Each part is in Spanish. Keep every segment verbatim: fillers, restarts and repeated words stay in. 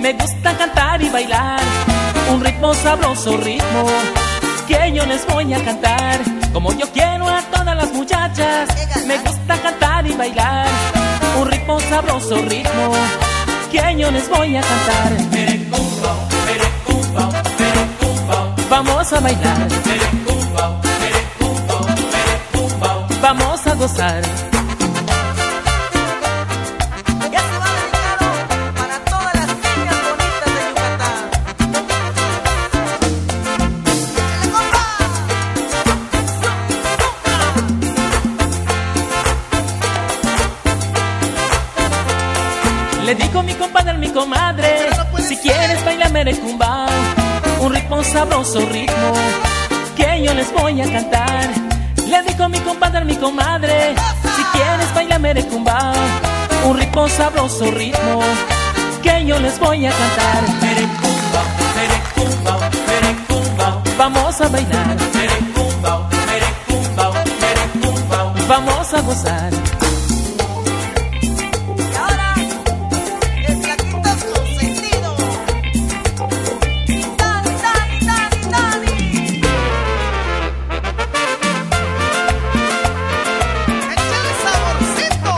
Me gusta cantar y bailar un ritmo sabroso, ritmo que yo les voy a cantar. Como yo quiero a todas las muchachas, me gusta cantar y bailar un ritmo sabroso, ritmo que yo les voy a cantar. Merecumbao, merecumbao, merecumbao. Vamos a bailar, Merecumbao, merecumbao, merecumbao. vamos a gozar. Ya se va dedicado para todas las niñas bonitas de Yucatán. ¡Échale, compa! Le digo a mi compadre, a mi comadre, si quieres bailar merecumbao, un ritmo sabroso, ritmo que yo les voy a cantar. Le digo a mi compadre, a mi comadre, si quieres bailar merecumbao, un ritmo sabroso, ritmo que yo les voy a cantar. Merecumbao, merecumbao, merecumbao. Vamos a bailar, Merecumbao, merecumbao, merecumbao. vamos a gozar. Y ahora, el flaquito consentido. Dani, Dani, Dani, Dani. ¡Échale saborcito!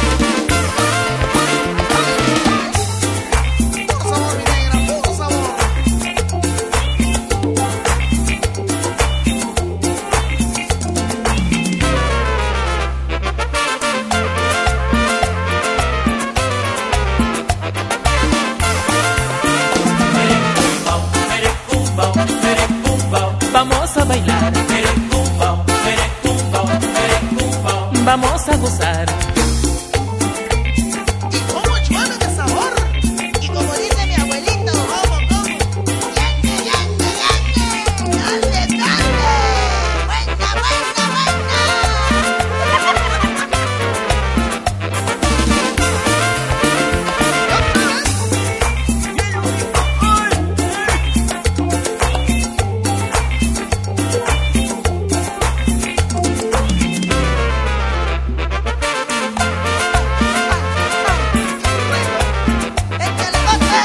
Puro sabor, mi negra, puro sabor. Merecumbao, merecumbao, merecumbao. Vamos a bailar, Merecumbao, merecumbao, merecumbao. vamos a gozar. Y como chuelo de sabor. Y como dice mi abuelito, como, como. ¡Yangue, yangue, yangue! ¡Dale, dale! ¡Buena, buena, buena! ¡Échale, bote!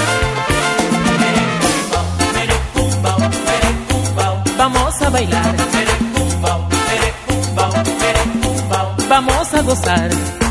Merecumbao, merecumbao. Vamos a bailar, Merecumbao, merecumbao, merecumbao. vamos a gozar.